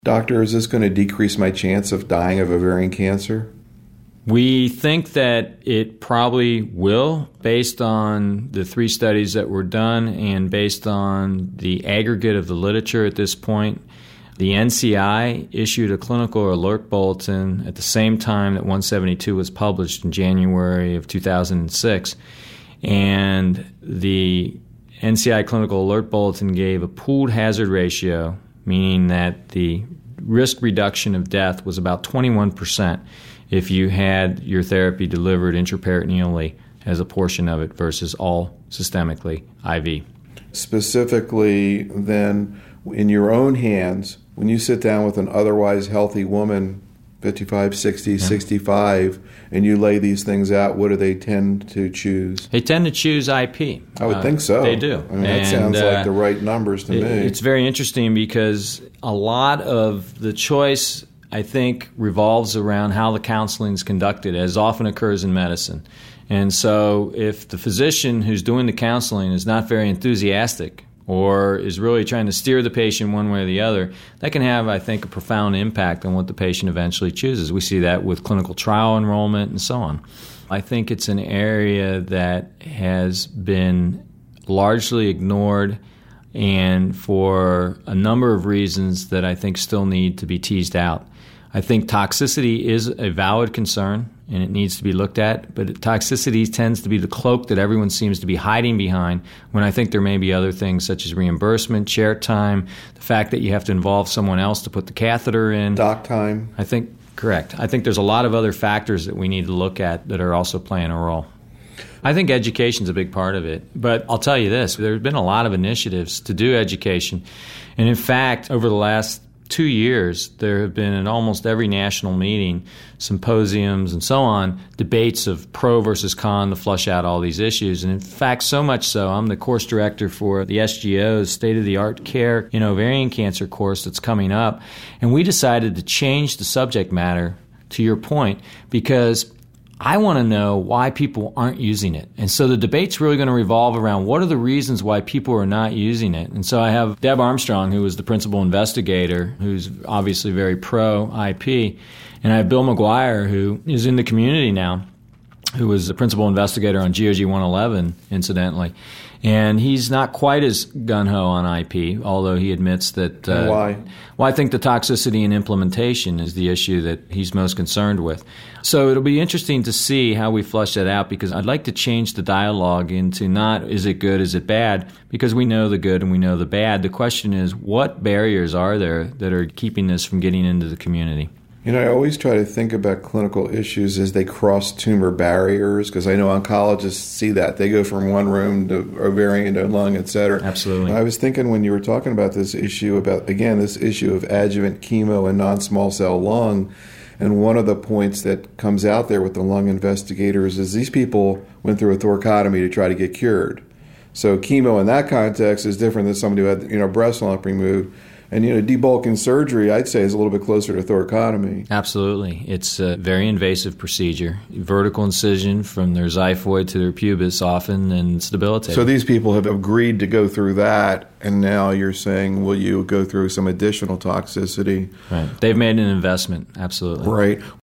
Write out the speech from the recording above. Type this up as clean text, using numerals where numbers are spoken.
Doctor, is this going to decrease my chance of dying of ovarian cancer? We think that it probably will, based on the 3 studies that were done and based on the aggregate of the literature at this point. The NCI issued a clinical alert bulletin at the same time that 172 was published in January of 2006. And the NCI clinical alert bulletin gave a pooled hazard ratio, meaning that the risk reduction of death was about 21% if you had your therapy delivered intraperitoneally as a portion of it versus all systemically IV. Specifically, then, in your own hands, when you sit down with an otherwise healthy woman, 55, 60, 65, and you lay these things out, what do they tend to choose? They tend to choose IP. I would think so. They do. I mean, that sounds like the right numbers to me. It's very interesting because a lot of the choice, I think, revolves around how the counseling is conducted, as often occurs in medicine. And so if the physician who's doing the counseling is not very enthusiastic or is really trying to steer the patient one way or the other, that can have, I think, a profound impact on what the patient eventually chooses. We see that with clinical trial enrollment and so on. I think it's an area that has been largely ignored, and for a number of reasons that I think still need to be teased out. I think toxicity is a valid concern, and it needs to be looked at, but toxicity tends to be the cloak that everyone seems to be hiding behind, when I think there may be other things such as reimbursement, chair time, the fact that you have to involve someone else to put the catheter in. Doc time. Correct. I think there's a lot of other factors that we need to look at that are also playing a role. I think education's a big part of it, but I'll tell you this, there's been a lot of initiatives to do education, and in fact, over the last 2 years, there have been in almost every national meeting, symposiums and so on, debates of pro versus con to flush out all these issues. And in fact, so much so, I'm the course director for the SGO's State-of-the-Art Care in Ovarian Cancer course that's coming up. And we decided to change the subject matter, to your point, because I want to know why people aren't using it. And so the debate's really going to revolve around what are the reasons why people are not using it. And so I have Deb Armstrong, who was the principal investigator, who's obviously very pro-IP. And I have Bill McGuire, who is in the community now, who was the principal investigator on GOG 111, incidentally. And he's not quite as gung-ho on IP, although he admits that... why? Well, I think the toxicity and implementation is the issue that he's most concerned with. So it'll be interesting to see how we flush that out, because I'd like to change the dialogue into not is it good, is it bad, because we know the good and we know the bad. The question is, what barriers are there that are keeping this from getting into the community? You know, I always try to think about clinical issues as they cross tumor barriers, because I know oncologists see that. They go from one room to ovarian to lung, et cetera. Absolutely. And I was thinking when you were talking about this issue this issue of adjuvant chemo and non-small cell lung, and one of the points that comes out there with the lung investigators is these people went through a thoracotomy to try to get cured. So chemo in that context is different than somebody who had, breast lump removed. And, debulking surgery, I'd say, is a little bit closer to thoracotomy. Absolutely. It's a very invasive procedure. Vertical incision from their xiphoid to their pubis often, and it's debilitating. So these people have agreed to go through that, and now you're saying, will you go through some additional toxicity? Right. They've made an investment, absolutely. Right.